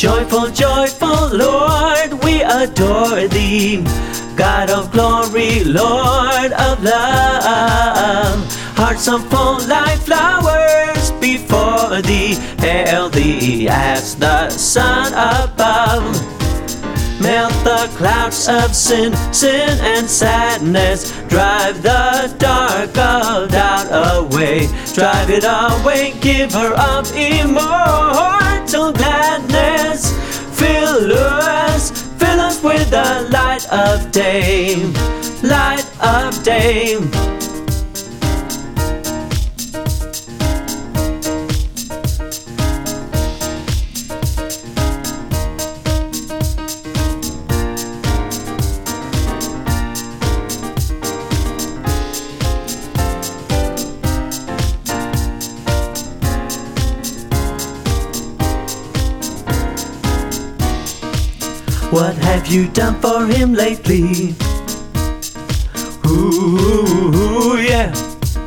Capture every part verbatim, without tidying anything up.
Joyful, joyful Lord, we adore thee. God of glory, Lord of love. Hearts are full like flowers before thee. Hail thee as the sun above. Melt the clouds of sin, sin and sadness. Drive the dark of doubt away. Drive it away, giver of immortal gladness. Fill us, fill us with the light of day, light of day. What have you done for him lately? Ooh, yeah.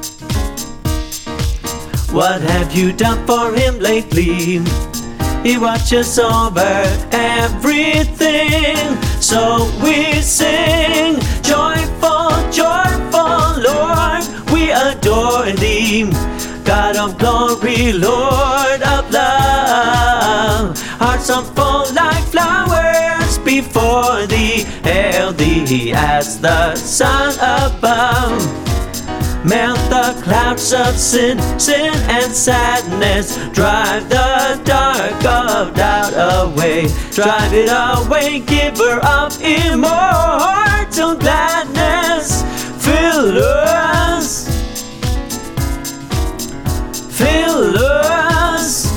What have you done for him lately? He watches over everything, so we sing. Joyful, joyful Lord, we adore thee. God of glory, Lord of love. Hearts are full like flowers before thee. Hail thee as the sun above. Melt the clouds of sin, sin and sadness. Drive the dark of doubt away. Drive it away, giver of immortal gladness. Fill us, fill us,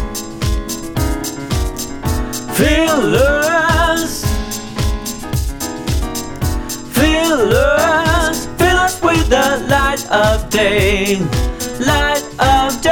fill us, fill us, fill us with the light of day, light of day.